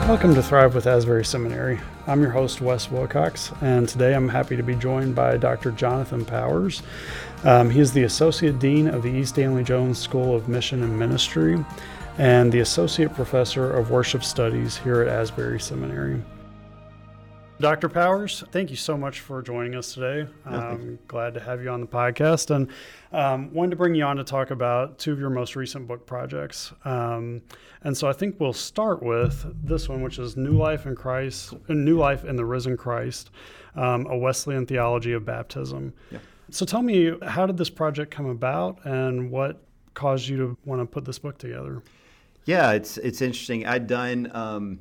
Welcome to Thrive with Asbury Seminary. I'm your host, Wes Wilcox, and today I'm happy to be joined by Dr. Jonathan Powers. He is the Associate Dean of the E. Stanley Jones School of Mission and Ministry and the Associate Professor of Worship Studies here at Asbury Seminary. Dr. Powers, thank you so much for joining us today. I'm glad to have you on the podcast, and wanted to bring you on to talk about two of your most recent book projects. And so I think we'll start with this one, which is New Life in Christ, New Life in the Risen Christ, a Wesleyan Theology of Baptism. Yeah. So tell me, how did this project come about, and what caused you to want to put this book together? Yeah, it's interesting. I did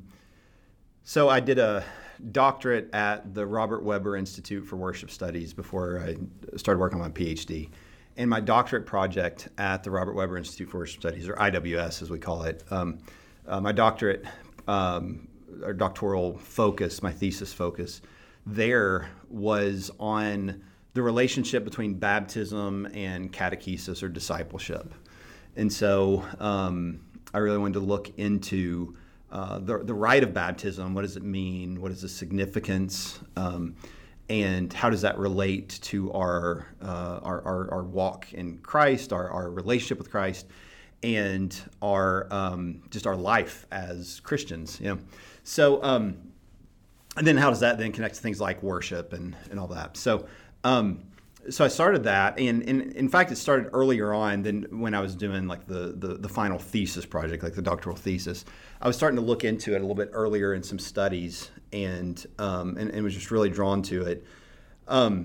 a doctorate at the Robert Webber Institute for Worship Studies before I started working on my PhD. And my doctorate project at the Robert Webber Institute for Worship Studies, or IWS as we call it, my doctorate, or doctoral focus, my thesis focus there was on the relationship between baptism and catechesis or discipleship. And so I really wanted to look into the rite of baptism. What does it mean? What is the significance? And how does that relate to our walk in Christ, our relationship with Christ, and our just our life as Christians? You know, so and then how does that then connect to things like worship and all that? So I started that, and in fact, it started earlier on than when I was doing like the final thesis project, like the doctoral thesis. I was starting to look into it a little bit earlier in some studies, and was just really drawn to it. For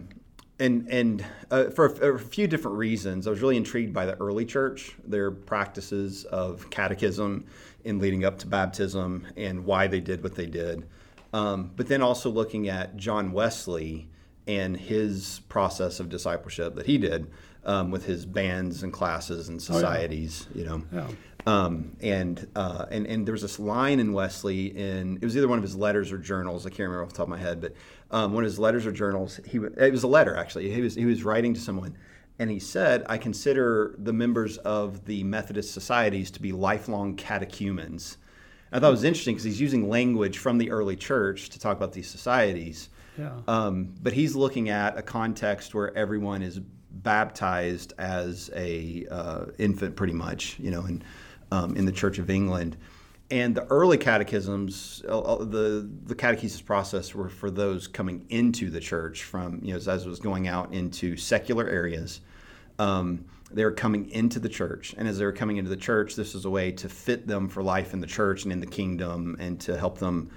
a few different reasons, I was really intrigued by the early church, their practices of catechism in leading up to baptism, and why they did what they did. But then also looking at John Wesley and his process of discipleship that he did with his bands and classes and societies, you know. Yeah. And there was this line in Wesley it was either one of his letters or journals. I can't remember off the top of my head, but one of his letters or journals, it was a letter actually. He was writing to someone, and he said, "I consider the members of the Methodist societies to be lifelong catechumens." I thought it was interesting because he's using language from the early church to talk about these societies. Yeah. But he's looking at a context where everyone is baptized as a infant, pretty much, you know, in the Church of England. And the early catechisms, the catechesis process were for those coming into the church from, you know, as it was going out into secular areas. They were coming into the church. And as they were coming into the church, this was a way to fit them for life in the church and in the kingdom, and to help them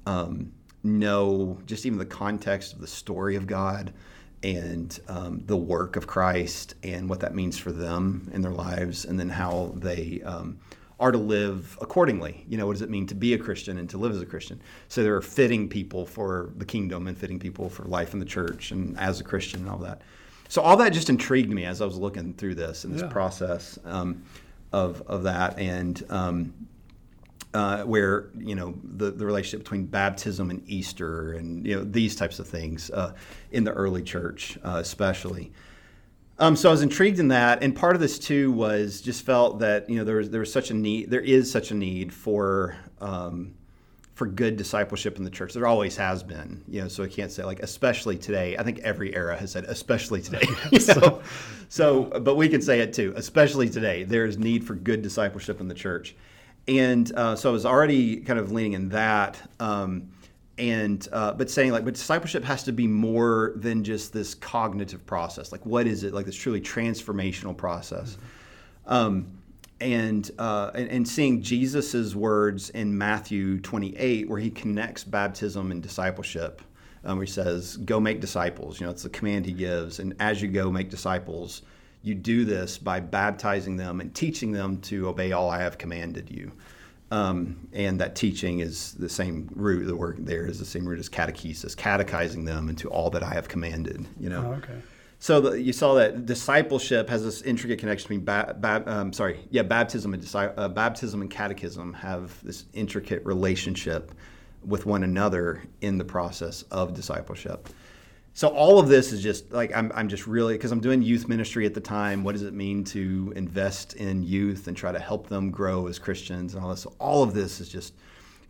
know just even the context of the story of God and the work of Christ and what that means for them in their lives, and then how they are to live accordingly. You know, what does it mean to be a Christian and to live as a Christian? So they're fitting people for the kingdom and fitting people for life in the church and as a Christian and all that. So all that just intrigued me as I was looking through this and this process of that, and where, you know, the relationship between baptism and Easter, and, you know, these types of things in the early church, especially. So I was intrigued in that, and part of this too was just felt that, you know, there is such a need for good discipleship in the church. There always has been, you know. So I can't say like especially today. I think every era has said especially today. You know? But we can say it too. Especially today, there is need for good discipleship in the church. And so I was already kind of leaning in that, but saying but discipleship has to be more than just this cognitive process. Like, what is it? Like this truly transformational process. And seeing Jesus's words in Matthew 28, where he connects baptism and discipleship, where he says, "Go make disciples." You know, it's the command he gives, and as you go make disciples, you do this by baptizing them and teaching them to obey all I have commanded you. And that teaching is the same root. The word there is the same root as catechesis, catechizing them into all that I have commanded. You know. Oh, okay. So you saw that discipleship has this intricate connection between baptism and catechism have this intricate relationship with one another in the process of discipleship. So all of this is just like, I'm just really, because I'm doing youth ministry at the time, what does it mean to invest in youth and try to help them grow as Christians and all this? So all of this is just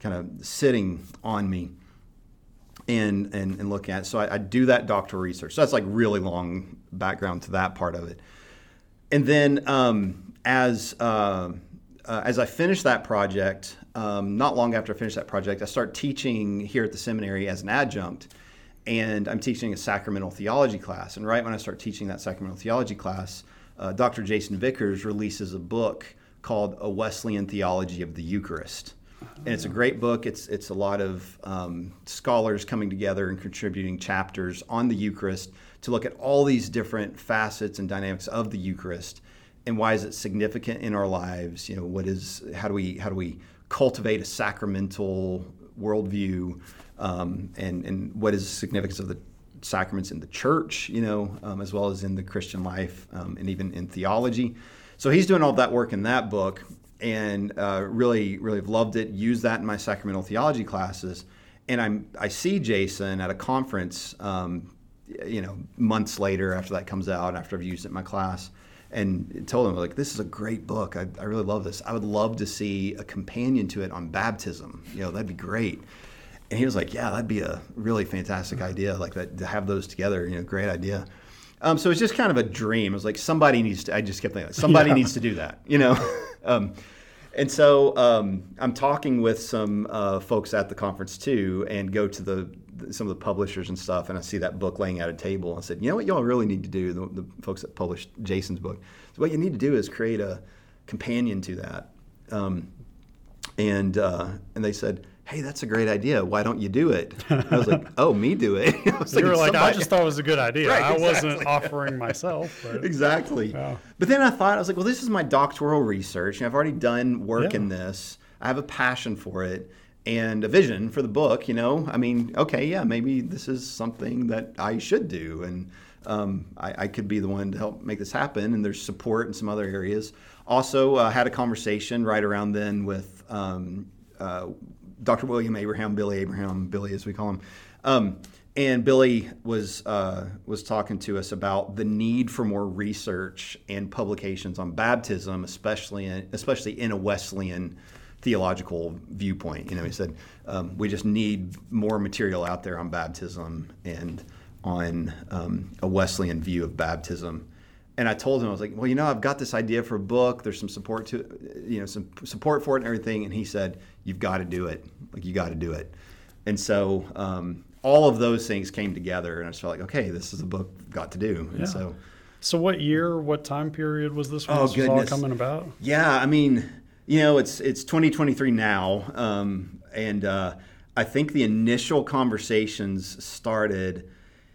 kind of sitting on me and looking at it. So I do that doctoral research. So that's like really long background to that part of it. And then as I finished that project, not long after I finished that project, I started teaching here at the seminary as an adjunct. And I'm teaching a sacramental theology class. And right when I start teaching that sacramental theology class, Dr. Jason Vickers releases a book called A Wesleyan Theology of the Eucharist. And it's a great book. It's a lot of scholars coming together and contributing chapters on the Eucharist to look at all these different facets and dynamics of the Eucharist and why is it significant in our lives. You know, how do we cultivate a sacramental worldview, and what is the significance of the sacraments in the church, you know, as well as in the Christian life, and even in theology. So he's doing all that work in that book, and really have loved it. Use that in my sacramental theology classes, and I see Jason at a conference, you know, months later after that comes out, after I've used it in my class, and told him, like, this is a great book. I really love this. I would love to see a companion to it on baptism. You know, that'd be great. And he was like, yeah, that'd be a really fantastic idea, like that, to have those together. You know, great idea. So it's just kind of a dream. It was like, I just kept thinking, somebody needs to do that, you know? And so I'm talking with some folks at the conference too, and go to some of the publishers and stuff, and I see that book laying at a table. And I said, you know what y'all really need to do, the folks that published Jason's book, so what you need to do is create a companion to that. And they said, hey, that's a great idea. Why don't you do it? And I was like, oh, me do it? You were like, I just thought it was a good idea. Right, exactly. I wasn't offering myself. But, exactly. Yeah. But then I was like, well, this is my doctoral research. And I've already done work in this. I have a passion for it and a vision for the book, you know. I mean, okay, yeah, maybe this is something that I should do. And I could be the one to help make this happen. And there's support in some other areas. Also, had a conversation right around then with Dr. William Abraham, Billy as we call him. And Billy was talking to us about the need for more research and publications on baptism, especially in a Wesleyan theological viewpoint. You know, he said, we just need more material out there on baptism and on a Wesleyan view of baptism. And I told him, I was like, well, you know, I've got this idea for a book. There's some support some support for it and everything. And he said, you've got to do it. Like, you got to do it. And so all of those things came together, and I just felt like, okay, this is a book I've got to do. And so what time period was this when this was all coming about? Yeah, I mean, you know, it's 2023 now. And I think the initial conversations started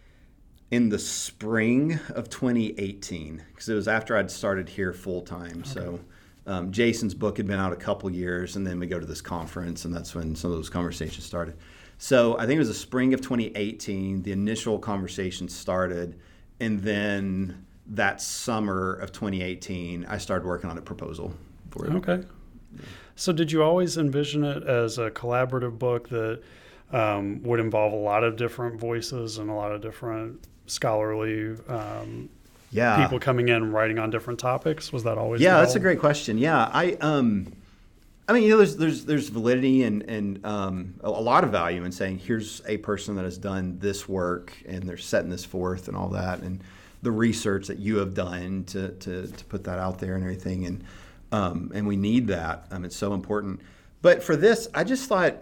in the spring of 2018, because it was after I'd started here full time. Okay. So Jason's book had been out a couple years, and then we go to this conference, and that's when some of those conversations started. So I think it was the spring of 2018, the initial conversation started, and then that summer of 2018, I started working on a proposal for it. Okay. So did you always envision it as a collaborative book that would involve a lot of different voices and a lot of different scholarly people coming in and writing on different topics? Was that always? Yeah, that's a great question. Yeah, I mean, you know, there's validity and a lot of value in saying, here's a person that has done this work and they're setting this forth and all that, and the research that you have done to put that out there and everything, and we need that. It's so important. But for this, I just thought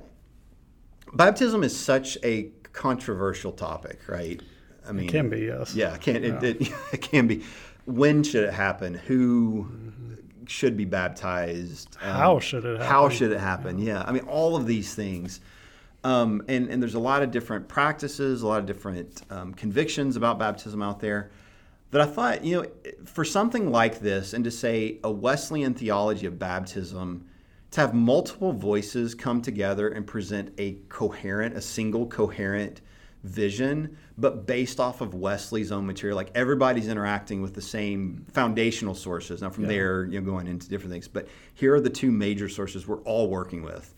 baptism is such a controversial topic, right? I mean, it can be, yes. Yeah, it can be. When should it happen? Who should be baptized? How should it happen? How should it happen? Yeah. I mean, all of these things. And there's a lot of different practices, a lot of different convictions about baptism out there. But I thought, you know, for something like this, and to say a Wesleyan theology of baptism, to have multiple voices come together and present a single coherent vision, but based off of Wesley's own material, like everybody's interacting with the same foundational sources. Now from there, you know, going into different things, but here are the two major sources we're all working with.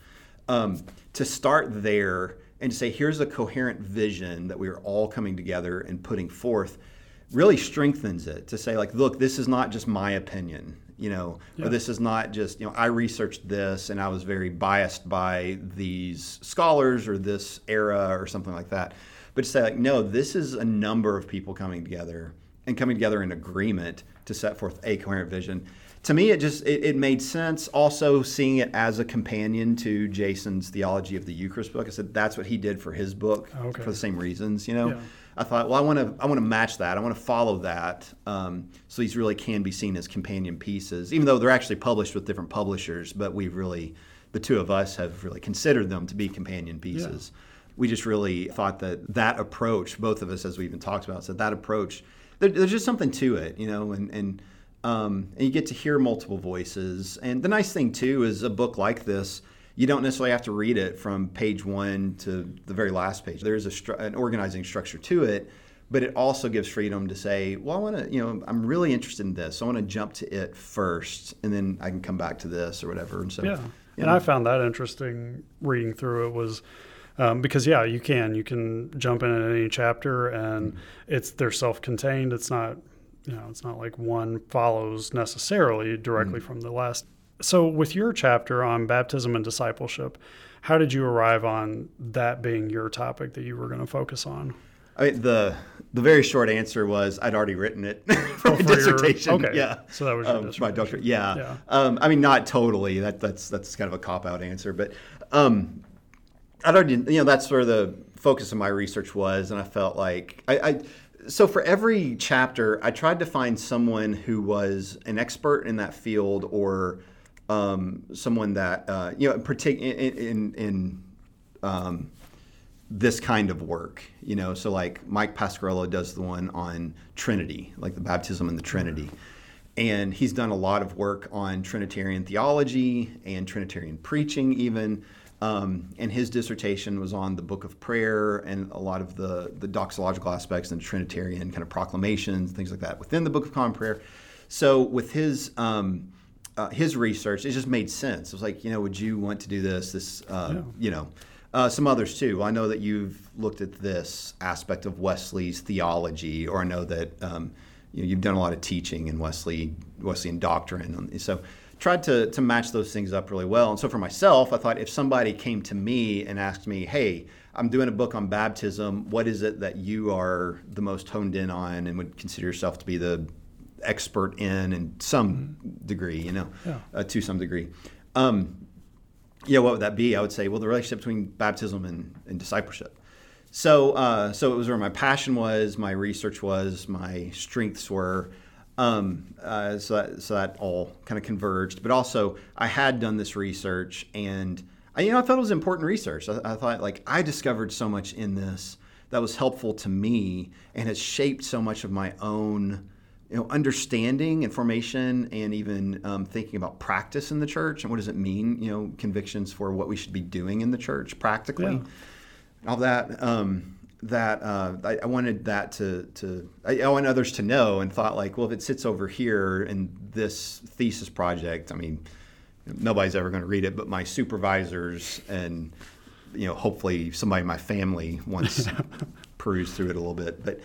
To start there and to say, here's a coherent vision that we are all coming together and putting forth, really strengthens it to say, like, look, this is not just my opinion. or this is not just, I researched this and I was very biased by these scholars or this era or something like that. But to say like, no, this is a number of people coming together in agreement to set forth a coherent vision. To me, it made sense. Also, seeing it as a companion to Jason's Theology of the Eucharist book, I said that's what he did for his book for the same reasons. I thought, well, I want to match that. I want to follow that. So these really can be seen as companion pieces, even though they're actually published with different publishers. But the two of us have really considered them to be companion pieces. Yeah. We just really thought that approach, both of us, as we even talked about, said that approach. There's just something to it, and you get to hear multiple voices. And the nice thing, too, is a book like this, you don't necessarily have to read it from page 1 to the very last page. There's an organizing structure to it, but it also gives freedom to say, well, I want to, I'm really interested in this. So I want to jump to it first, and then I can come back to this or whatever. And so, and I found that interesting reading through it was because, you can jump in at any chapter, and they're self-contained. It's not, it's not like one follows necessarily directly from the last. So with your chapter on baptism and discipleship, how did you arrive on that being your topic that you were going to focus on? The very short answer was I'd already written it for my dissertation. So that was your dissertation. My doctorate. Not totally. That's kind of a cop-out answer, but I'd already, that's where the focus of my research was, and I felt like so for every chapter, I tried to find someone who was an expert in that field or someone that in this kind of work. So like Mike Pasquarello does the one on Trinity, like the baptism and the Trinity. And he's done a lot of work on Trinitarian theology and Trinitarian preaching even. And his dissertation was on the Book of Prayer and a lot of the doxological aspects and Trinitarian kind of proclamations, things like that within the Book of Common Prayer. So with his research, it just made sense. It was like, would you want to do this? Some others too. Well, I know that you've looked at this aspect of Wesley's theology, or I know that you've done a lot of teaching in Wesleyan doctrine. So tried to match those things up really well. And so for myself, I thought if somebody came to me and asked me, hey, I'm doing a book on baptism, what is it that you are the most honed in on and would consider yourself to be the expert in some degree, to some degree. What would that be? I would say, well, the relationship between baptism and discipleship. So it was where my passion was, my research was, my strengths were. So that all kind of converged. But also, I had done this research, and I thought it was important research. I thought, like, I discovered so much in this that was helpful to me and has shaped so much of my own, understanding and formation, and even thinking about practice in the church and what does it mean, convictions for what we should be doing in the church practically, all that. I wanted that I want others to know, and thought like, well, if it sits over here in this thesis project, nobody's ever going to read it, but my supervisors and, hopefully somebody in my family once perused through it a little bit. But,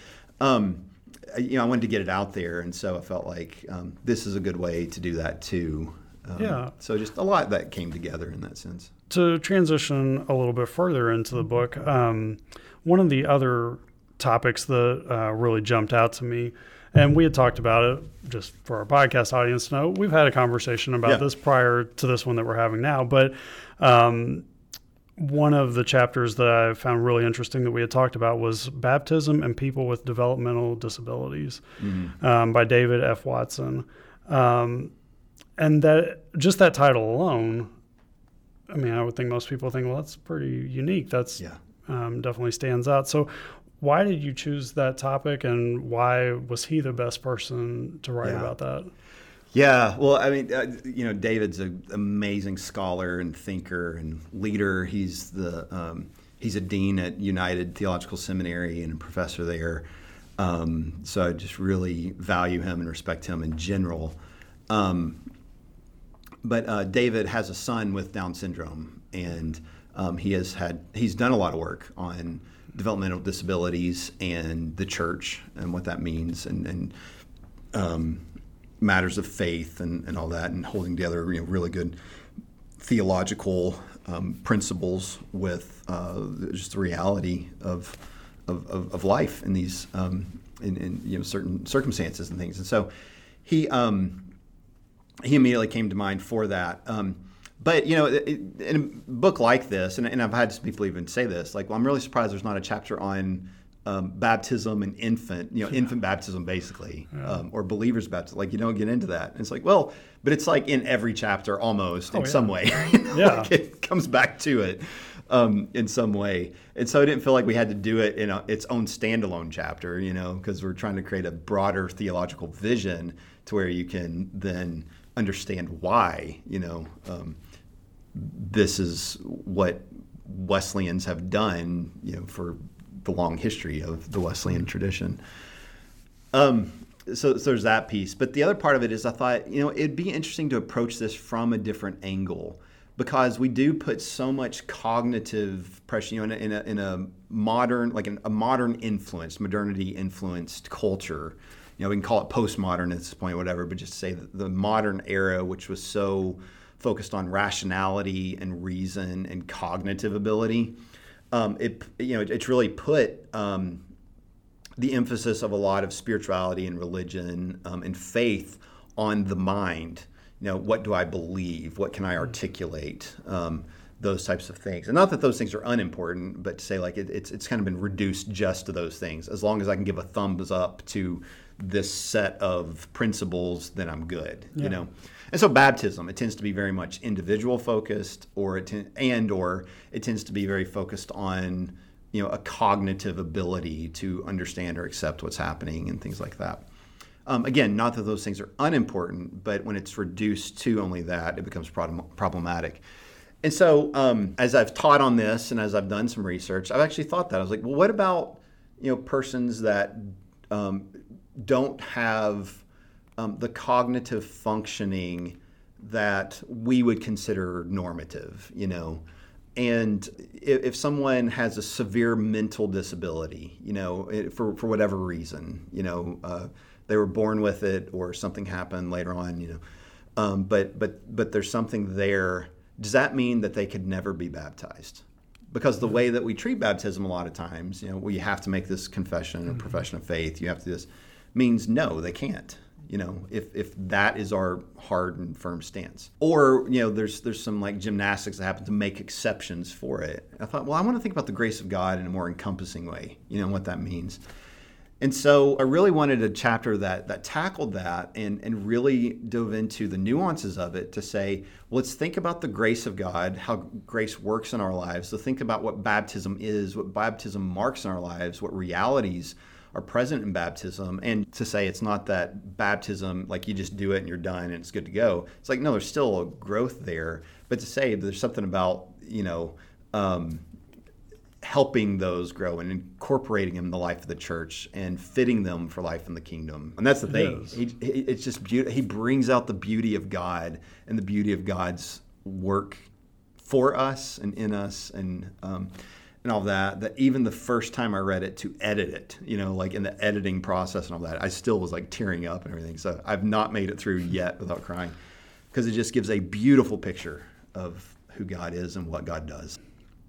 I wanted to get it out there, and so I felt like this is a good way to do that too. So just a lot that came together in that sense. To transition a little bit further into the book, one of the other topics that really jumped out to me, and we had talked about it just for our podcast audience to know, we've had a conversation about this prior to this one that we're having now, but one of the chapters that I found really interesting that we had talked about was baptism and people with developmental disabilities by David F. Watson. And that just that title alone, I would think most people think, well, that's pretty unique. That's definitely stands out. So why did you choose that topic, and why was he the best person to write about that? Yeah, well, David's an amazing scholar and thinker and leader. He's a dean at United Theological Seminary and a professor there. So I just really value him and respect him in general. But David has a son with Down syndrome, and he's done a lot of work on developmental disabilities and the church and what that means, and matters of faith and all that, and holding together really good theological principles with just the reality of life in these in certain circumstances and things. And so he immediately came to mind for that. But in a book like this, and I've had some people even say this, like, well, I'm really surprised there's not a chapter on baptism and infant baptism, basically, or believers' baptism. Like, you don't get into that. And it's like, well, but it's like in every chapter almost in some way. Like it comes back to it in some way. And so I didn't feel like we had to do it in its own standalone chapter, because we're trying to create a broader theological vision to where you can then understand why, this is what Wesleyans have done, for the long history of the Wesleyan tradition. So there's that piece. But the other part of it is I thought, it'd be interesting to approach this from a different angle, because we do put so much cognitive pressure, in a modern, like a modern influenced, modernity influenced culture. We can call it postmodern at this point, whatever, but just to say that the modern era, which was so focused on rationality and reason and cognitive ability, it's really put the emphasis of a lot of spirituality and religion and faith on the mind. What do I believe? What can I articulate? Those types of things. And not that those things are unimportant, but to say like it's kind of been reduced just to those things. As long as I can give a thumbs up to this set of principles, then I'm good. And so baptism, it tends to be very much individual focused, or it tends to be very focused on a cognitive ability to understand or accept what's happening and things like that. Again, not that those things are unimportant, but when it's reduced to only that, it becomes problematic. And so as I've taught on this and as I've done some research, I've actually thought that. I was like, well, what about persons that don't have the cognitive functioning that we would consider normative, And if someone has a severe mental disability, for whatever reason, they were born with it or something happened later on, but there's something there. Does that mean that they could never be baptized? Because the way that we treat baptism a lot of times, we have to make this confession or profession of faith. You have to do this. Means no, they can't. If that is our hard and firm stance, or there's some like gymnastics that happen to make exceptions for it. I thought, well, I want to think about the grace of God in a more encompassing way, and what that means. And so I really wanted a chapter that tackled that and really dove into the nuances of it to say, well, let's think about the grace of God, how grace works in our lives. So think about what baptism is, what baptism marks in our lives, what realities are present in baptism, and to say it's not that baptism, like you just do it and you're done and it's good to go. It's like, no, there's still a growth there, but to say there's something about, helping those grow and incorporating them in the life of the church and fitting them for life in the kingdom. And that's the thing. It's just beautiful. He brings out the beauty of God and the beauty of God's work for us and in us and all that even the first time I read it to edit it, like in the editing process and all that, I still was like tearing up and everything. So I've not made it through yet without crying, because it just gives a beautiful picture of who God is and what God does.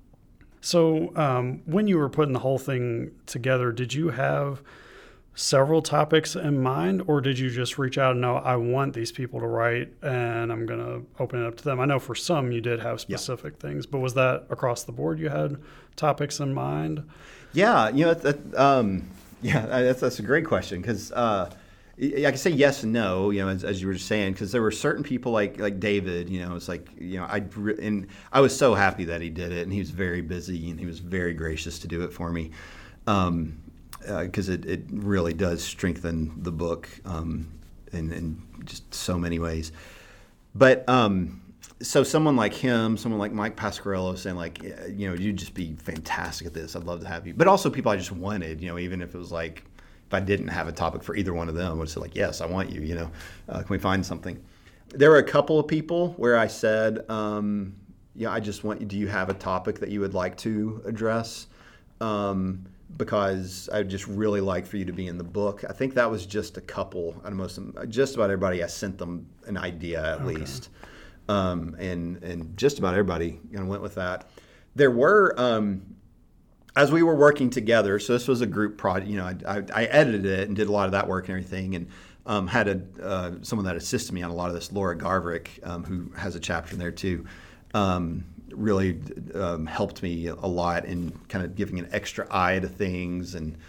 So when you were putting the whole thing together, did you have several topics in mind, or did you just reach out and know, I want these people to write and I'm going to open it up to them? I know for some you did have specific things, but was that across the board you had topics in mind? Yeah, that's a great question, because I can say yes and no, as you were just saying, because there were certain people like David, it's like, I was so happy that he did it, and he was very busy and he was very gracious to do it for me, because it really does strengthen the book in just so many ways. But so someone like him, someone like Mike Pasquarello saying like, you'd just be fantastic at this. I'd love to have you. But also people I just wanted, even if it was like, if I didn't have a topic for either one of them, I would say like, yes, I want you, can we find something? There were a couple of people where I said, I just want you, do you have a topic that you would like to address? because I'd just really like for you to be in the book. I think that was just a couple. Just about everybody, I sent them an idea at least. And just about everybody went with that. There were, as we were working together, so this was a group project, I edited it and did a lot of that work and everything, and had someone that assisted me on a lot of this, Laura Garverick, who has a chapter in there too, really helped me a lot in kind of giving an extra eye to things and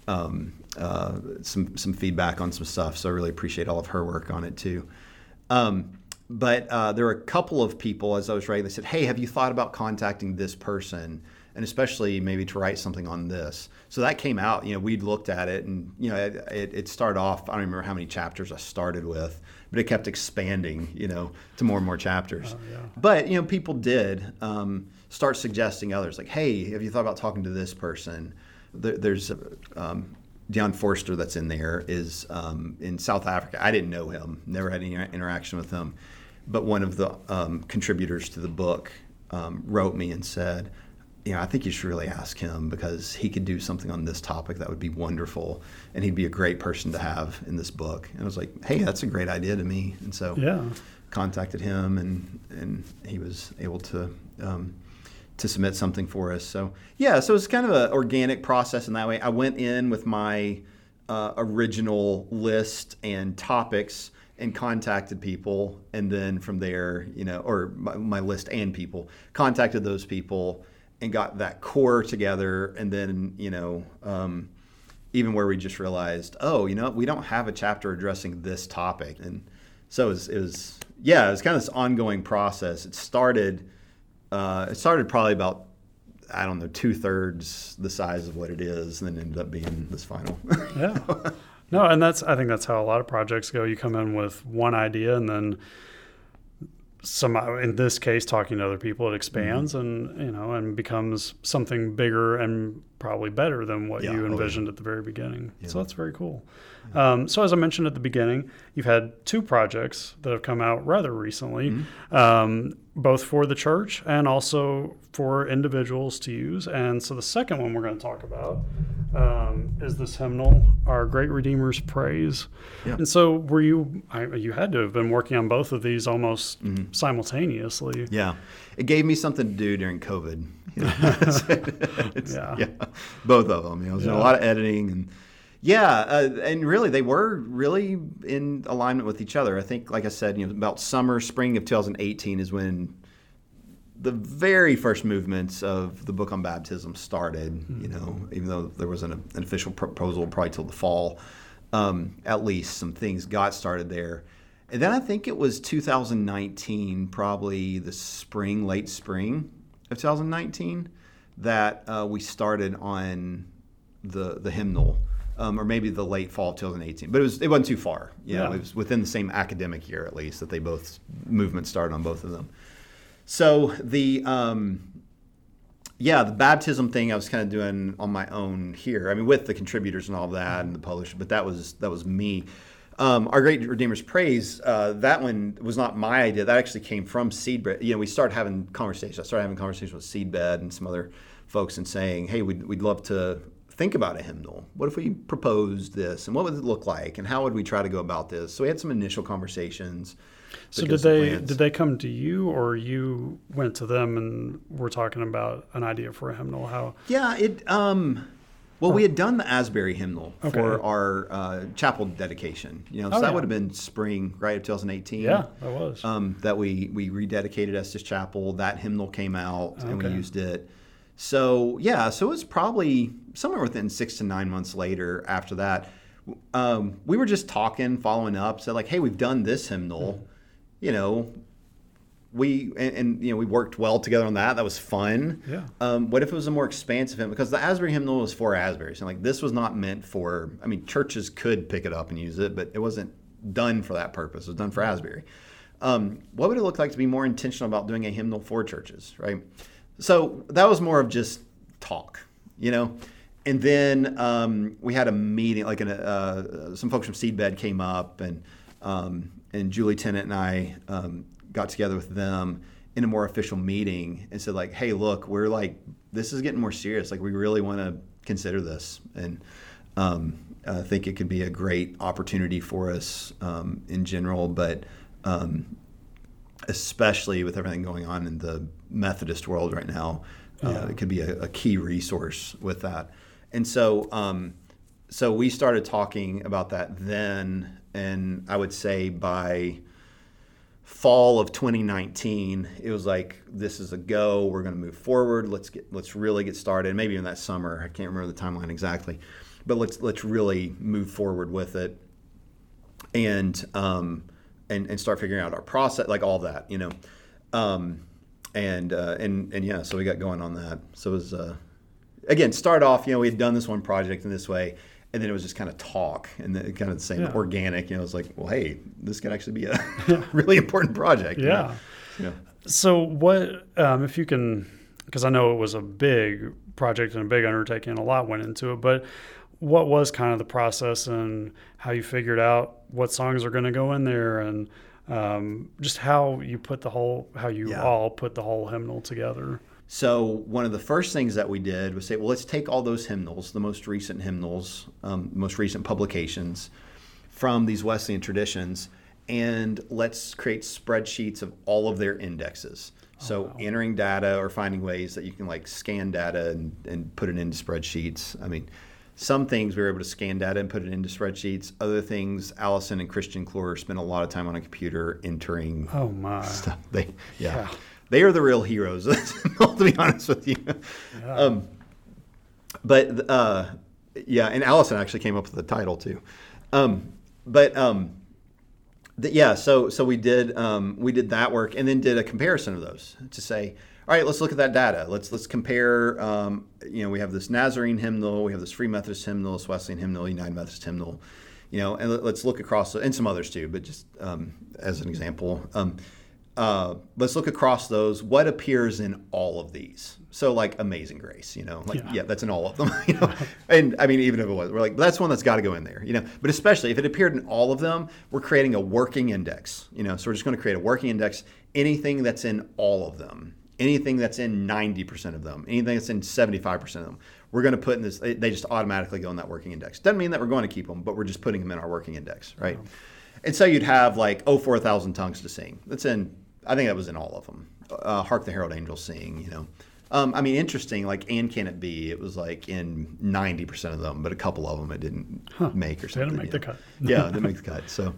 some feedback on some stuff. So I really appreciate all of her work on it too. But there were a couple of people, as I was writing, they said, hey, have you thought about contacting this person? And especially maybe to write something on this. So that came out, we'd looked at it, and, it started off, I don't remember how many chapters I started with, but it kept expanding, to more and more chapters. Oh, yeah. But, people did start suggesting others, like, hey, have you thought about talking to this person? There's Deion Forster that's in there is in South Africa. I didn't know him, never had any interaction with him. But one of the contributors to the book wrote me and said, I think you should really ask him because he could do something on this topic that would be wonderful, and he'd be a great person to have in this book. And I was like, hey, that's a great idea to me. And so contacted him, and he was able to submit something for us. So so it's kind of an organic process in that way. I went in with my original list and topics and contacted people, and then from there, or my list and people, contacted those people and got that core together, and then, even where we just realized, we don't have a chapter addressing this topic. And so it was kind of this ongoing process. It started probably about, 2/3 the size of what it is, and then ended up being this final. Yeah. No, and I think that's how a lot of projects go. You come in with one idea, and then in this case, talking to other people, it expands and becomes something bigger and probably better than what you envisioned at the very beginning. Yeah. So that's very cool. So as I mentioned at the beginning, you've had 2 projects that have come out rather recently, both for the church and also for individuals to use. And so the second one we're going to talk about is this hymnal, Our Great Redeemer's Praise. Yeah. And so you had to have been working on both of these almost simultaneously. Yeah. It gave me something to do during COVID. Both of them. I was doing a lot of editing, and and really they were really in alignment with each other. I think, like I said, about spring of 2018 is when the very first movements of the book on baptism started. Even though there was an official proposal probably till the fall, at least some things got started there. And then I think it was 2019, probably the late spring of 2019, that we started on the hymnal, or maybe the late fall of 2018. But it wasn't too far. It was within the same academic year, at least, that they both movements started on both of them. So the baptism thing I was kind of doing on my own here. I mean, with the contributors and all of that and the publisher, but that was me. Our Great Redeemer's Praise, that one was not my idea. That actually came from Seedbed. We started having conversations. I started having conversations with Seedbed and some other folks and saying, hey, we'd love to think about a hymnal. What if we proposed this, and what would it look like, and how would we try to go about this? So we had some initial conversations. So did they come to you, or you went to them and were talking about an idea for a hymnal? How? Yeah, we had done the Asbury hymnal for our chapel dedication. That would have been spring, right, of 2018. Yeah, that was. That we rededicated Estes Chapel. That hymnal came out, and we used it. So it was probably somewhere within 6 to 9 months later after that. We were just talking, following up, said like, hey, we've done this hymnal. We worked well together on that. That was fun. Yeah. What if it was a more expansive hymnal? Because the Asbury hymnal was for Asbury. So this was not meant for, churches could pick it up and use it, but it wasn't done for that purpose. It was done for Asbury. What would it look like to be more intentional about doing a hymnal for churches, right? So that was more of just talk, And then we had a meeting, like some folks from Seedbed came up, and Julie Tennant and I got together with them, in a more official meeting and said like, hey, look, we're like, this is getting more serious. Like we really want to consider this. And I think it could be a great opportunity for us in general, but especially with everything going on in the Methodist world right now, it could be a key resource with that. And so so we started talking about that then, and I would say by fall of 2019, it was like, this is a go. We're going to move forward. Let's really get started. Maybe in that summer, I can't remember the timeline exactly, but let's really move forward with it, and start figuring out our process, like all that, you know, and yeah, so we got going on that. So it was again, start off, you know, we had done this one project in this way. And then it was just kind of talk and kind of the same organic, you know, it's like, well, hey, this could actually be a really important project. Yeah. You know? So what, if you can, because I know it was a big project and a big undertaking and a lot went into it, but what was kind of the process and how you figured out what songs are going to go in there, and just how you all put the whole hymnal together? So one of the first things that we did was say, well, let's take all those hymnals, the most recent hymnals, most recent publications from these Wesleyan traditions, and let's create spreadsheets of all of their indexes. So entering data or finding ways that you can like scan data and put it into spreadsheets. I mean, some things we were able to scan data and put it into spreadsheets. Other things, Allison and Christian Clore spent a lot of time on a computer entering stuff. They are the real heroes, to be honest with you. Yeah. And Allison actually came up with the title too. So we did that work and then did a comparison of those to say, all right, let's look at that data. Let's compare. We have this Nazarene hymnal, we have this Free Methodist hymnal, this Wesleyan hymnal, United Methodist hymnal, you know, and let's look across, and some others too, but just as an example. Let's look across those. What appears in all of these? So like Amazing Grace, you know, like, that's in all of them, you know, and I mean, even if it was, we're like, that's one that's got to go in there, you know, but especially if it appeared in all of them, we're creating a working index, you know, so we're just going to create a working index, anything that's in all of them, anything that's in 90% of them, anything that's in 75% of them, we're going to put in this, they just automatically go in that working index. Doesn't mean that we're going to keep them, but we're just putting them in our working index, right? Wow. And so you'd have like, 4,000 tongues to sing. I think that was in all of them. Hark the Herald Angels Sing, you know. I mean, interesting, like, and Can It Be? It was like in 90% of them, but a couple of them it didn't make or something. Didn't make the cut. Yeah, it didn't make the cut. So,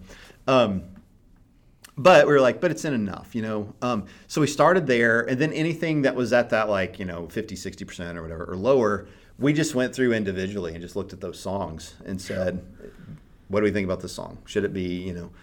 but we were like, but it's in enough, you know. So we started there, and then anything that was at that, like, you know, 50, 60% or whatever, or lower, we just went through individually and just looked at those songs and said, what do we think about this song? Should it be, you know?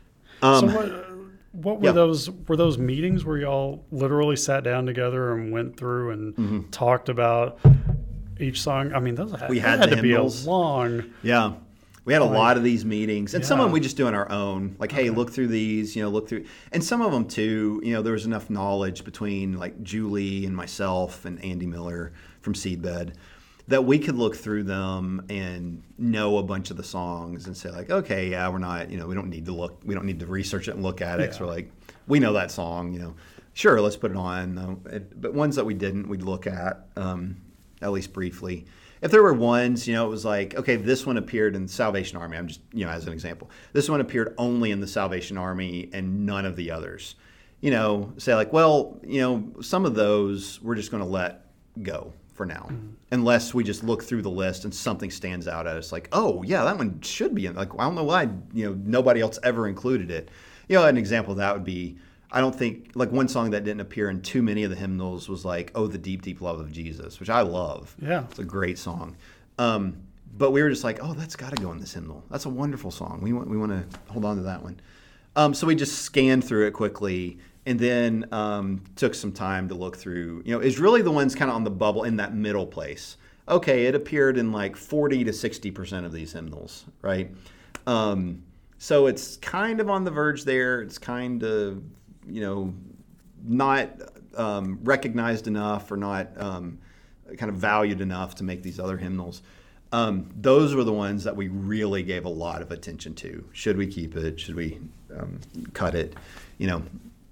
What were those? Were those meetings where y'all literally sat down together and went through and talked about each song? I mean, those had to be a long. Yeah, we had a lot of these meetings, and some of them we just do on our own. Like, hey, look through these, you know, look through, and some of them too. You know, there was enough knowledge between like Julie and myself and Andy Miller from Seedbed that we could look through them and know a bunch of the songs and say like, okay, yeah, we're not, you know, we don't need to research it and look at it. So we're like, we know that song, you know, sure, let's put it on. But ones that we didn't, we'd look at least briefly. If there were ones, you know, it was like, okay, this one appeared in the Salvation Army. I'm just, you know, as an example, this one appeared only in the Salvation Army and none of the others. You know, say like, well, you know, some of those we're just going to let go for now, unless we just look through the list and something stands out at us like, oh yeah, that one should be in. Like, I don't know why, you know, nobody else ever included it. You know, an example of that would be, I don't think, like, one song that didn't appear in too many of the hymnals was like, oh, the deep, deep love of Jesus, which I love. Yeah. It's a great song. But we were just like, oh, that's got to go in this hymnal. That's a wonderful song. We want to hold on to that one. So we just scanned through it quickly and then took some time to look through, you know, is really the ones kind of on the bubble in that middle place. Okay, it appeared in like 40 to 60% of these hymnals, right? So it's kind of on the verge there. It's kind of, you know, not recognized enough or not kind of valued enough to make these other hymnals. Those were the ones that we really gave a lot of attention to. Should we keep it? Should we cut it? You know,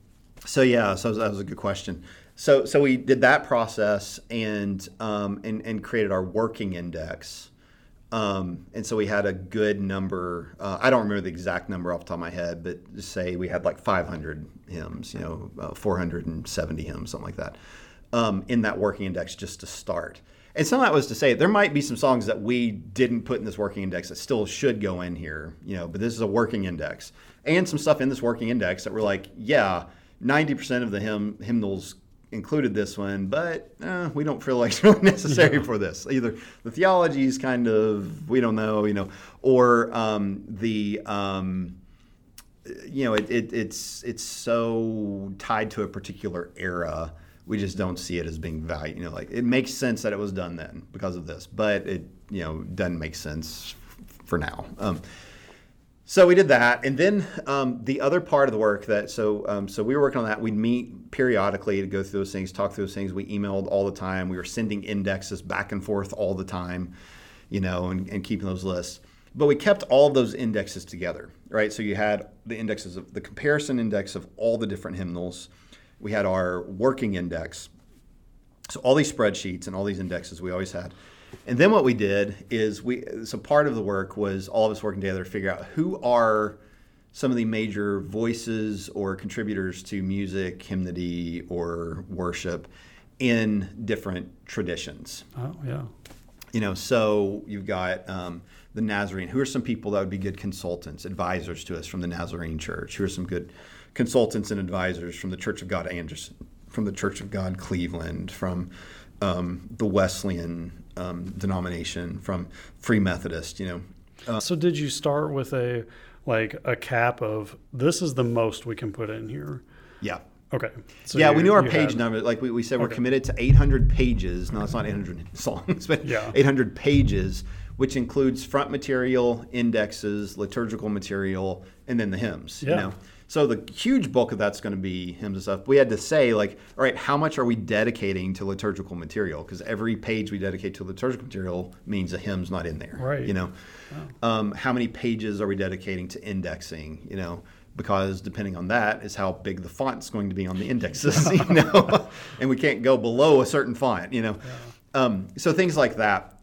So that was a good question. So we did that process and created our working index. And so we had a good number. I don't remember the exact number off the top of my head, but just say we had like 500 hymns, 470 hymns, something like that, in that working index just to start. And some of that was to say there might be some songs that we didn't put in this working index that still should go in here, but this is a working index. And some stuff in this working index that we're like, yeah, 90% of the hymnals included this one, but we don't feel like it's really necessary for this. Either the theology is kind of, we don't know, or it's so tied to a particular era, we just don't see it as being valued. Like it makes sense that it was done then because of this, but it doesn't make sense for now. So we did that, and then the other part of the work so we were working on that. We'd meet periodically to go through those things, talk through those things. We emailed all the time. We were sending indexes back and forth all the time, and keeping those lists. But we kept all of those indexes together, right? So you had the indexes of the comparison index of all the different hymnals. We had our working index. So all these spreadsheets and all these indexes we always had. And then what we did is so part of the work was all of us working together to figure out who are some of the major voices or contributors to music, hymnody, or worship in different traditions. Oh, yeah. So you've got the Nazarene. Who are some people that would be good consultants, advisors to us from the Nazarene Church? Who are some good consultants and advisors from the Church of God Anderson, from the Church of God Cleveland, from the Wesleyan denomination, from Free Methodist, So did you start with a cap of this is the most we can put in here? Yeah. Okay. So we knew our page number. Like we said, we're committed to 800 pages. No, it's not 800 songs, but 800 pages, which includes front material, indexes, liturgical material, and then the hymns. Yeah. So the huge bulk of that's going to be hymns and stuff. We had to say, all right, how much are we dedicating to liturgical material? Because every page we dedicate to liturgical material means a hymn's not in there. Right. How many pages are we dedicating to indexing? Because depending on that is how big the font's going to be on the indexes. And we can't go below a certain font. So things like that.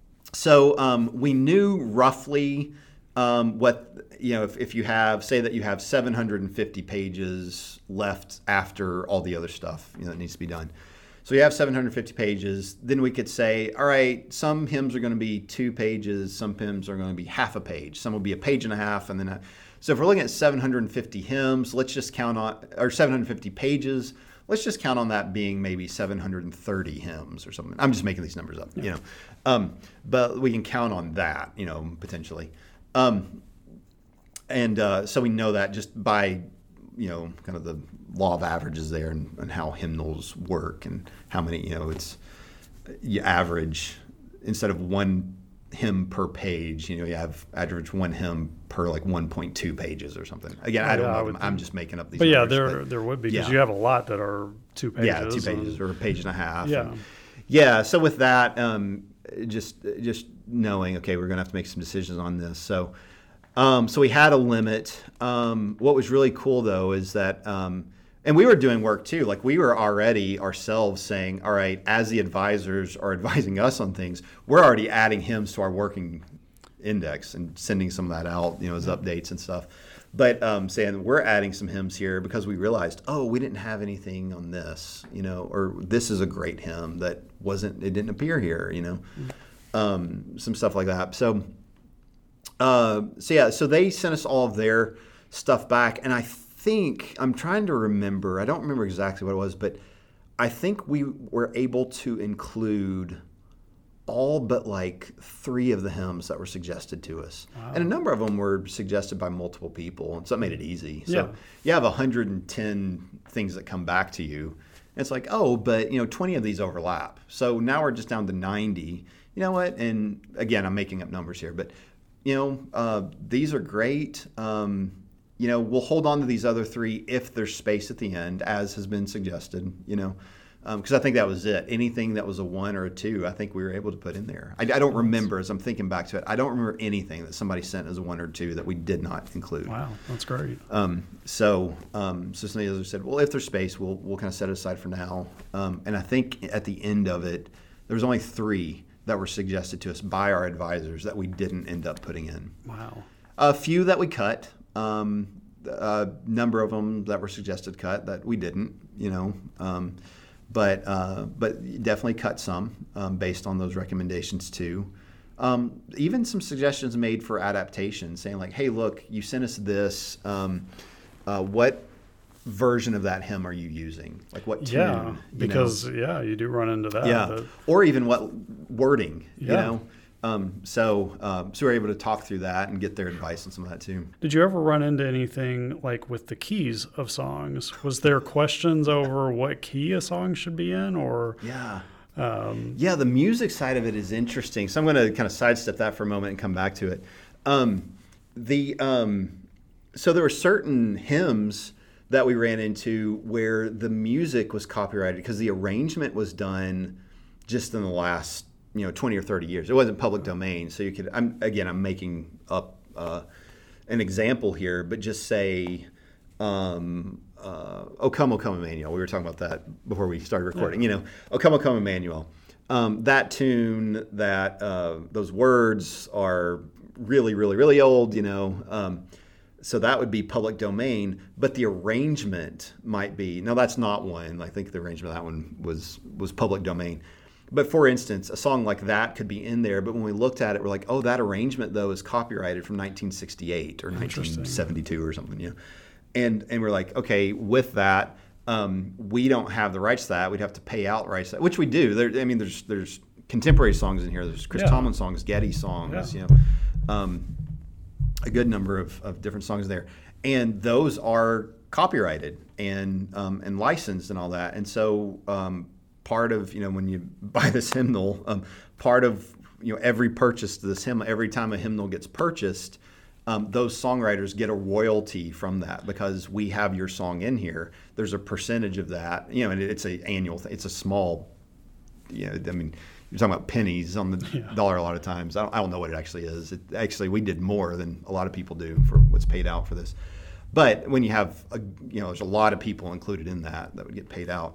So we knew roughly what. If you say that you have 750 pages left after all the other stuff that needs to be done. So you have 750 pages, then we could say, all right, some hymns are going to be 2 pages, some hymns are going to be half a page, some will be a page and a half, and then so if we're looking at 750 hymns, let's just count on, or 750 pages, let's just count on that being maybe 730 hymns or something. I'm just making these numbers up, but we can count on that, potentially. So we know that just by, kind of the law of averages there and how hymnals work and how many, you average, instead of one hymn per page, you average one hymn per 1.2 pages or something. Again, I don't know. I'm just making up these numbers. But there would be, because you have a lot that are 2 pages. Yeah, 2 pages or a page and a half. Yeah. So with that, just knowing, okay, we're going to have to make some decisions on this. So we had a limit. What was really cool, though, is that, and we were doing work, too. We were already ourselves saying, all right, as the advisors are advising us on things, we're already adding hymns to our working index and sending some of that out, as updates and stuff. But saying we're adding some hymns here because we realized, we didn't have anything on this, or this is a great hymn that it didn't appear here, some stuff like that. So they sent us all of their stuff back, and I think, I'm trying to remember, I don't remember exactly what it was, but I think we were able to include all but 3 of the hymns that were suggested to us. Wow. And a number of them were suggested by multiple people, and so it made it easy. So you have 110 things that come back to you, and it's but 20 of these overlap. So now we're just down to 90. You know what? And again, I'm making up numbers here, but these are great. We'll hold on to these other 3 if there's space at the end, as has been suggested, because I think that was it. Anything that was a 1 or a 2, I think we were able to put in there. I don't remember, as I'm thinking back to it, I don't remember anything that somebody sent as a 1 or 2 that we did not include. Wow, that's great. So some of the others said, well, if there's space, we'll kind of set it aside for now. And I think at the end of it, there was only 3 that were suggested to us by our advisors that we didn't end up putting in. Wow. A few that we cut. A number of them that were suggested cut that we didn't, but definitely cut some based on those recommendations too. Even some suggestions made for adaptation, saying like, "Hey, look, you sent us this. What version of that hymn are you using? Like what tune?" Yeah, because you do run into that. Yeah, or even what wording, you know. So we're able to talk through that and get their advice on some of that too. Did you ever run into anything like with the keys of songs? Was there questions over what key a song should be in, or? Yeah, the music side of it is interesting. So I'm going to kind of sidestep that for a moment and come back to it. So there were certain hymns that we ran into where the music was copyrighted because the arrangement was done just in the last 20 or 30 years. It wasn't public domain, so you could. I'm making up an example here, but just say, "O Come, O Come, Emmanuel." We were talking about that before we started recording. Yeah. "O Come, O Come, Emmanuel." That tune, those words are really, really, really old. So that would be public domain, but the arrangement might be. Now that's not one. I think the arrangement of that one was public domain. But for instance, a song like that could be in there, but when we looked at it, we're like, oh, that arrangement, though, is copyrighted from 1968 or 1972 or something, And we're like, okay, with that, we don't have the rights to that. We'd have to pay out rights to that, which we do. There's contemporary songs in here. There's Chris Tomlin songs, Getty songs, a good number of different songs there. And those are copyrighted and licensed and all that. And so part of, when you buy this hymnal, part of, every purchase to this hymn, every time a hymnal gets purchased, those songwriters get a royalty from that because we have your song in here. There's a percentage of that, and it's an annual thing. It's a small, you're talking about pennies on the dollar a lot of times. I don't know what it actually is. We did more than a lot of people do for what's paid out for this. But when you have, there's a lot of people included in that would get paid out.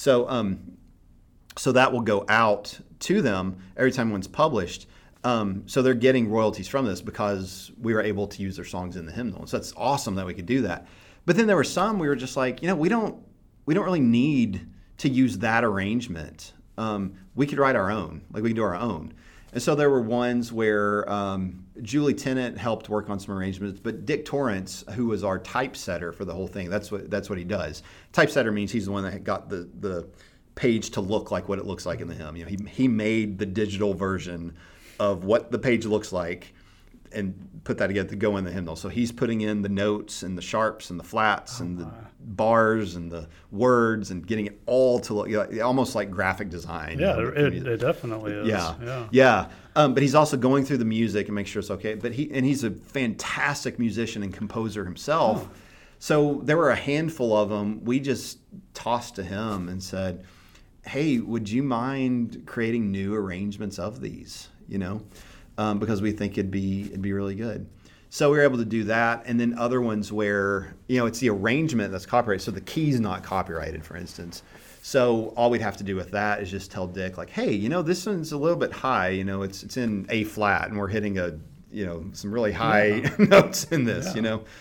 So that will go out to them every time one's published. So they're getting royalties from this because we were able to use their songs in the hymnal. So it's awesome that we could do that. But then there were some we were just like, we don't really need to use that arrangement. We could write our own, we could do our own. And so there were ones where Julie Tennant helped work on some arrangements, but Dick Torrance, who was our typesetter for the whole thing, that's what he does. Typesetter means he's the one that got the page to look like what it looks like in the hymn. He made the digital version of what the page looks like and put that together to go in the hymnal. So he's putting in the notes and the sharps and the flats and the bars and the words and getting it all to look almost like graphic design. Yeah, it definitely is. Yeah. But he's also going through the music and make sure it's okay. But he's a fantastic musician and composer himself. Oh. So there were a handful of them we just tossed to him and said, hey, would you mind creating new arrangements of these, because we think it'd be really good. So we were able to do that. And then other ones where, it's the arrangement that's copyrighted. So the key's not copyrighted, for instance. So all we'd have to do with that is just tell Dick, hey, this one's a little bit high. It's in A flat and we're hitting some really high notes in this,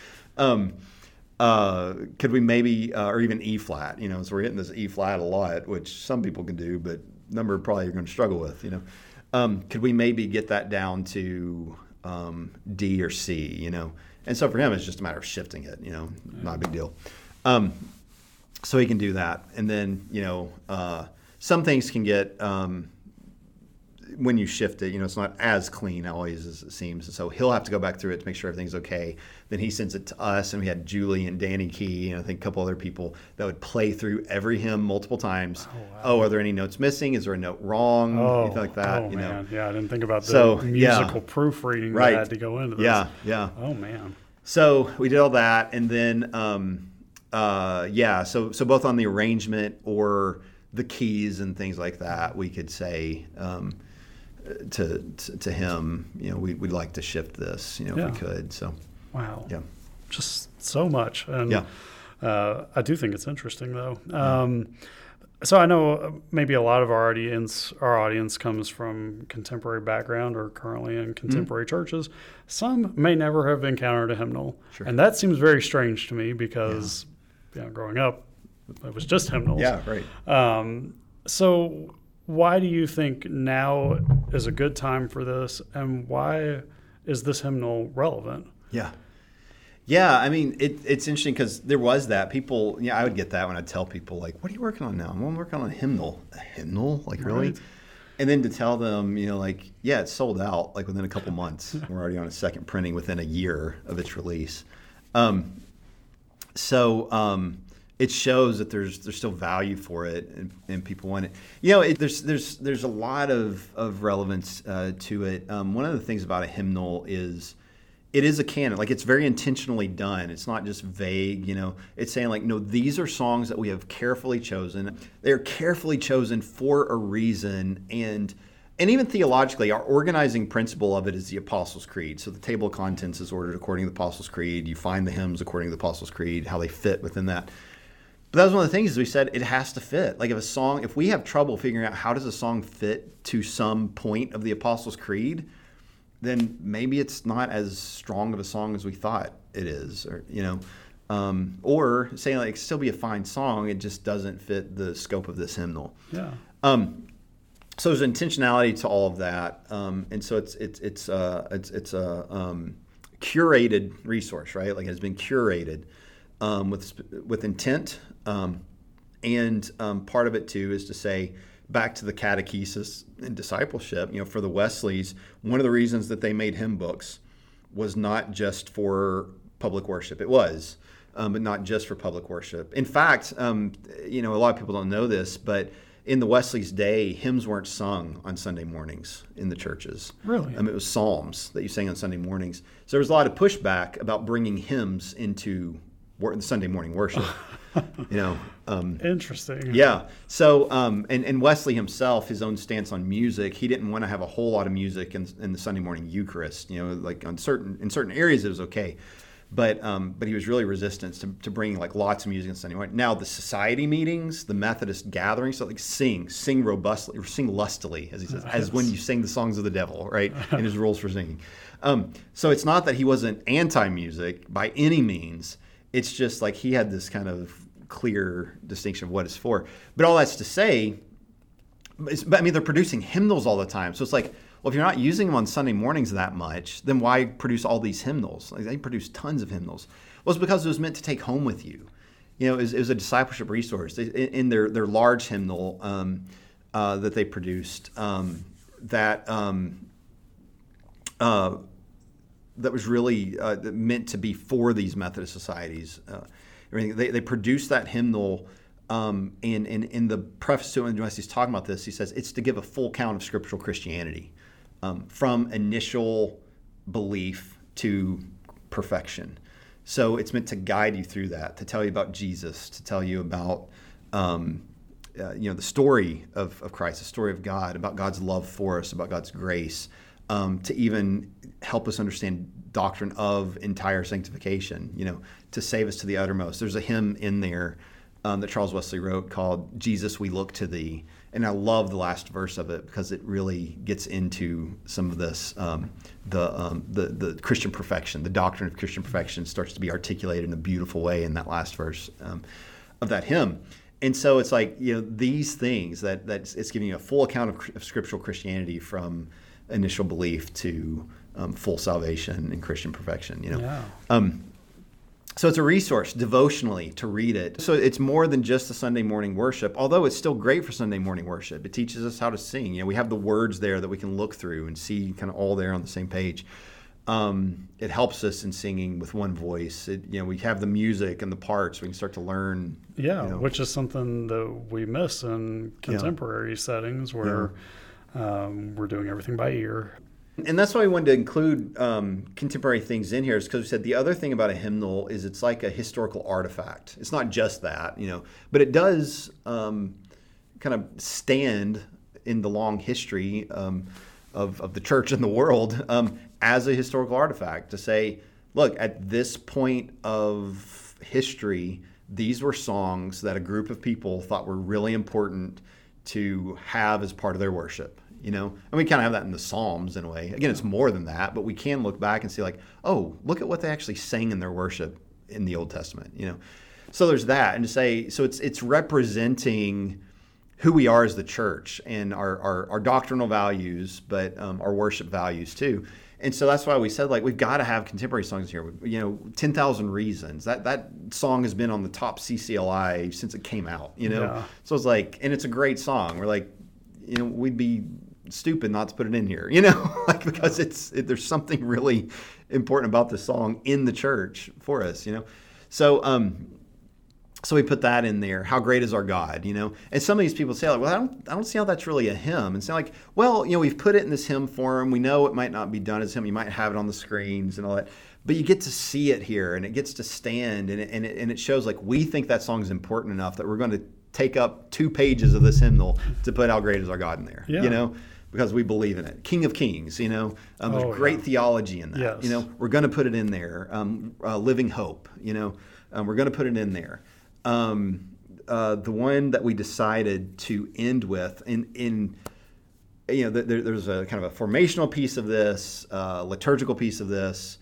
could we maybe, or even E flat, so we're hitting this E flat a lot, which some people can do, but number probably you're going to struggle with, could we maybe get that down to D or C, and so for him, it's just a matter of shifting it, not a big deal. So he can do that. And then, some things can get, when you shift it, it's not as clean always as it seems. And so he'll have to go back through it to make sure everything's okay. Then he sends it to us, and we had Julie and Danny Key, and I think a couple other people that would play through every hymn multiple times. Oh, wow. Are there any notes missing? Is there a note wrong? Anything like that. Oh, man. Yeah, I didn't think about the musical proofreading that had to go into this. Yeah. Oh, man. So we did all that, and then, so both on the arrangement or the keys and things like that, we could say to him, we'd like to shift this, if we could. So, wow, yeah, just so much. And I do think it's interesting though. So I know maybe a lot of our audience comes from contemporary background or currently in contemporary churches. Some may never have encountered a hymnal. Sure. And that seems very strange to me because growing up, it was just hymnals. Yeah, right. So why do you think now is a good time for this, and why is this hymnal relevant? Yeah, I mean, it's interesting because there was that. People, I would get that when I'd tell people, like, what are you working on now? I'm working on a hymnal. A hymnal? Like, really? Right. And then to tell them, it's sold out, like, within a couple months. We're already on a second printing within a year of its release. So it shows that there's still value for it, and people want it. There's a lot of relevance to it. One of the things about a hymnal is it is a canon. Like, it's very intentionally done. It's not just vague, It's saying, like, no, these are songs that we have carefully chosen. They're carefully chosen for a reason. And even theologically, our organizing principle of it is the Apostles' Creed. So the table of contents is ordered according to the Apostles' Creed. You find the hymns according to the Apostles' Creed, how they fit within that. But that was one of the things, is we said it has to fit. Like, if we have trouble figuring out how does a song fit to some point of the Apostles' Creed, then maybe it's not as strong of a song as we thought it is, or saying, like, it still be a fine song, it just doesn't fit the scope of this hymnal. Yeah. So there's intentionality to all of that, and so it's a curated resource, right? Like, it's been curated with intent, and part of it too is to say, back to the catechesis and discipleship, for the Wesleys, one of the reasons that they made hymn books was not just for public worship. It was, but not just for public worship. In fact, a lot of people don't know this, but in the Wesleys' day, hymns weren't sung on Sunday mornings in the churches. Really? It was psalms that you sang on Sunday mornings. So there was a lot of pushback about bringing hymns into the Sunday morning worship. Interesting. Yeah. So, and Wesley himself, his own stance on music, he didn't want to have a whole lot of music in the Sunday morning Eucharist. Like in certain areas it was okay, but he was really resistant to bringing, like, lots of music on Sunday morning. Now the society meetings, the Methodist gatherings, so, like, sing robustly, or sing lustily, as he says, as when you sing the songs of the devil, right? And his rules for singing. So it's not that he wasn't anti-music by any means. It's just like he had this kind of clear distinction of what it's for. But all that's to say, they're producing hymnals all the time. So it's like, well, if you're not using them on Sunday mornings that much, then why produce all these hymnals? Like, they produce tons of hymnals. Well, it's because it was meant to take home with you. It was a discipleship resource. In their large hymnal that they produced, that was really meant to be for these Methodist societies. They produced that hymnal, and in the preface to it, when he's talking about this, he says it's to give a full count of scriptural Christianity, from initial belief to perfection. So it's meant to guide you through that, to tell you about Jesus, to tell you about the story of Christ, the story of God, about God's love for us, about God's grace, to even help us understand doctrine of entire sanctification, to save us to the uttermost. There's a hymn in there that Charles Wesley wrote called "Jesus, We Look to Thee." And I love the last verse of it because it really gets into some of this, the Christian perfection, the doctrine of Christian perfection starts to be articulated in a beautiful way in that last verse of that hymn. And so it's like, these things that it's giving you a full account of scriptural Christianity from initial belief to full salvation and Christian perfection, Yeah. So it's a resource devotionally to read it. So it's more than just the Sunday morning worship, although it's still great for Sunday morning worship. It teaches us how to sing. We have the words there that we can look through and see kind of all there on the same page. It helps us in singing with one voice. We have the music and the parts. We can start to learn. Yeah, which is something that we miss in contemporary settings where we're doing everything by ear. And that's why we wanted to include contemporary things in here, is because we said the other thing about a hymnal is it's like a historical artifact. It's not just that, but it does kind of stand in the long history of the church and the world as a historical artifact to say, look, at this point of history, these were songs that a group of people thought were really important to have as part of their worship. And we kind of have that in the Psalms in a way. Again, it's more than that, but we can look back and see like, oh, look at what they actually sang in their worship in the Old Testament. So there's that, and to say, so it's representing who we are as the church and our doctrinal values, but our worship values too. And so that's why we said, like, we've got to have contemporary songs here. 10,000 Reasons. That song has been on the top CCLI since it came out. Yeah. So it's like, and it's a great song. We're like, we'd be stupid not to put it in here. Like, because there's something really important about this song in the church for us. So we put that in there. How great is our God? And some of these people say, like, well, I don't see how that's really a hymn. And say, like, well, we've put it in this hymn form. We know it might not be done as hymn. You might have it on the screens and all that, but you get to see it here, and it gets to stand, and it shows like we think that song is important enough that we're going to take up 2 pages of this hymnal to put how great is our God in there. Yeah. Because we believe in it. King of Kings. There's great theology in that. Yes. We're going to put it in there. Living Hope. We're going to put it in there. The one that we decided to end with there's a kind of a formational piece of this, liturgical piece of this,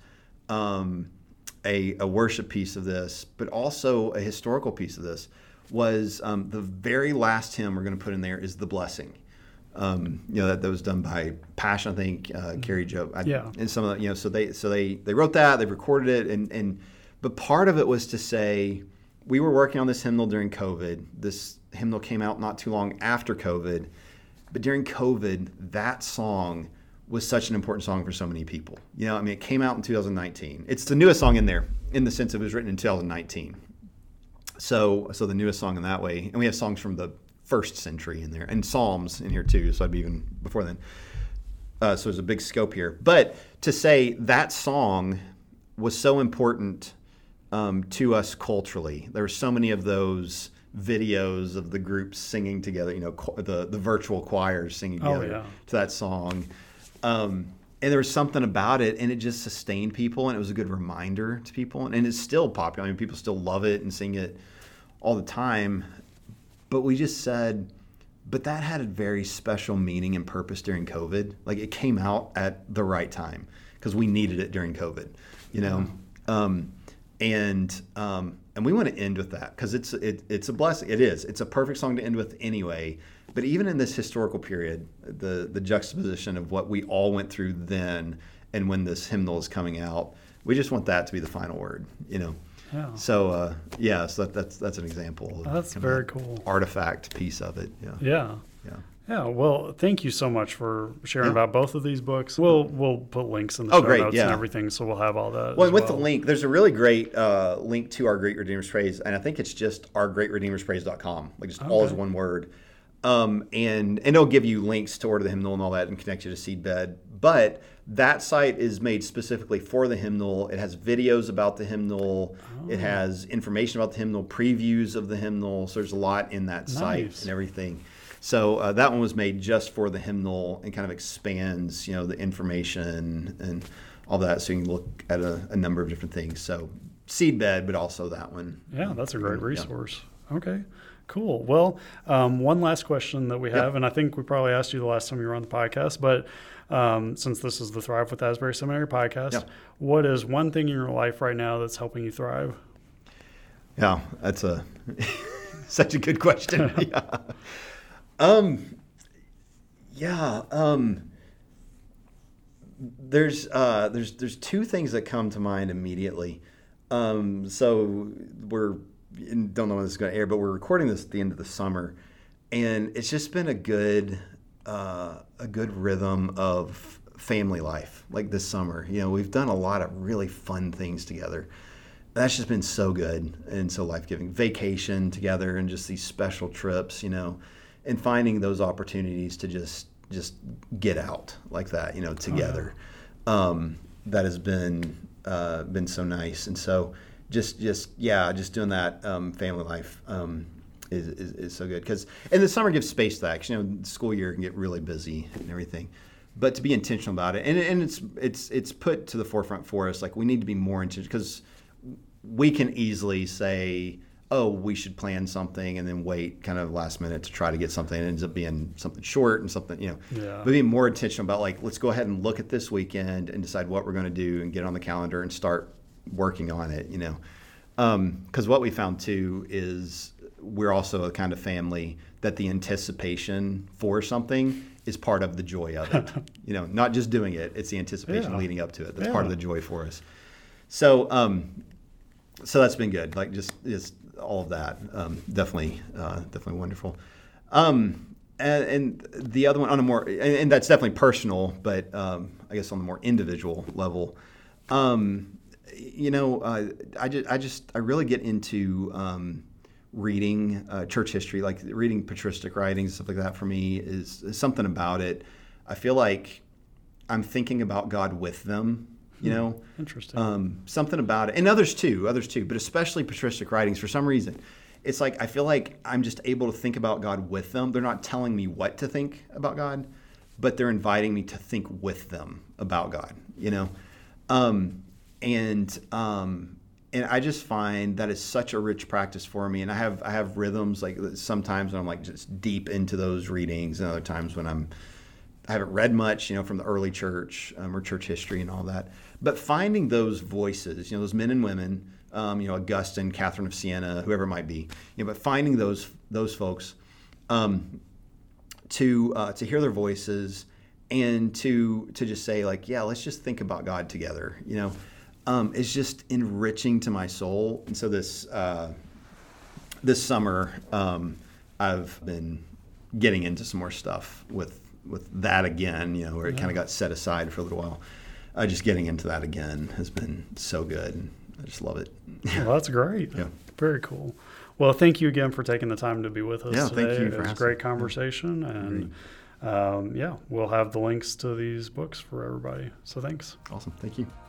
a worship piece of this, but also a historical piece of this was the very last hymn we're going to put in there is The Blessing. That was done by Passion, I think, Carrie Joe. And some of the, so they wrote that, they recorded it, but part of it was to say, we were working on this hymnal during COVID. This hymnal came out not too long after COVID. But during COVID, that song was such an important song for so many people. It came out in 2019. It's the newest song in there in the sense it was written in 2019. So the newest song in that way. And we have songs from the 1st century in there and Psalms in here too. So I'd be even before then. So there's a big scope here. But to say that song was so important to us culturally. There were so many of those videos of the groups singing together, the virtual choirs singing together to that song. And there was something about it, and it just sustained people, and it was a good reminder to people. And it's still popular. People still love it and sing it all the time. But we just said, but that had a very special meaning and purpose during COVID. Like, it came out at the right time because we needed it during COVID, And we want to end with that because it's a blessing. It is. It's a perfect song to end with anyway. But even in this historical period, the juxtaposition of what we all went through then and when this hymnal is coming out, we just want that to be the final word. Yeah. So so that's an example. That's very cool. Artifact piece of it. Yeah. Well, thank you so much for sharing about both of these books. We'll put links in the show notes and everything, so we'll have all that. Well, with the link, there's a really great link to Our Great Redeemer's Praise, and I think it's just ourgreatredeemerspraise.com, like just all as one word. And it'll give you links to order the hymnal and all that and connect you to Seedbed. But that site is made specifically for the hymnal. It has videos about the hymnal. It has information about the hymnal, previews of the hymnal. So there's a lot in that site and everything. So that one was made just for the hymnal and kind of expands, the information and all that. So you can look at a number of different things. So Seedbed, but also that one. Yeah, that's a great resource. Yeah. Okay, cool. Well, one last question that we have, and I think we probably asked you the last time you were on the podcast, but since this is the Thrive with Asbury Seminary podcast, what is one thing in your life right now that's helping you thrive? Yeah, that's such a good question. There's 2 things that come to mind immediately. So don't know when this is going to air, but we're recording this at the end of the summer, and it's just been a good rhythm of family life. Like this summer, we've done a lot of really fun things together. That's just been so good and so life-giving. Vacation together and just these special trips, and finding those opportunities to just get out like that, together. That has been so nice. And so just doing that family life is so good, and the summer gives space to that, 'cause, the school year can get really busy and everything. But to be intentional about it, and it's put to the forefront for us, like we need to be more intentional, because we can easily say, oh, we should plan something and then wait kind of last minute to try to get something. It ends up being something short and something, but being more intentional about, like, let's go ahead and look at this weekend and decide what we're going to do and get on the calendar and start working on it, because what we found too is we're also a kind of family that the anticipation for something is part of the joy of it. Not just doing it, it's the anticipation leading up to it. That's part of the joy for us. So that's been good. Like just all of that. Definitely wonderful. And the other one on a more, and that's definitely personal, but I guess on the more individual level, I really get into reading church history, like reading patristic writings, stuff like that. For me is something about it. I feel like I'm thinking about God with them. Interesting. Something about it, and others too, but especially patristic writings. For some reason, it's like I feel like I'm just able to think about God with them. They're not telling me what to think about God, but they're inviting me to think with them about God. And I just find that is such a rich practice for me. And I have rhythms, like sometimes when I'm like just deep into those readings, and other times when I haven't read much, from the early church or church history and all that. But finding those voices, those men and women, Augustine, Catherine of Siena, whoever it might be, but finding those folks to hear their voices and to just say, like, yeah, let's just think about God together, is just enriching to my soul. And so this summer, I've been getting into some more stuff with that again, where it kind of got set aside for a little while. Just getting into that again has been so good. I just love it. Well, that's great. Yeah. Very cool. Well, thank you again for taking the time to be with us today. Thank you for It was a great conversation. And we'll have the links to these books for everybody. So thanks. Awesome. Thank you.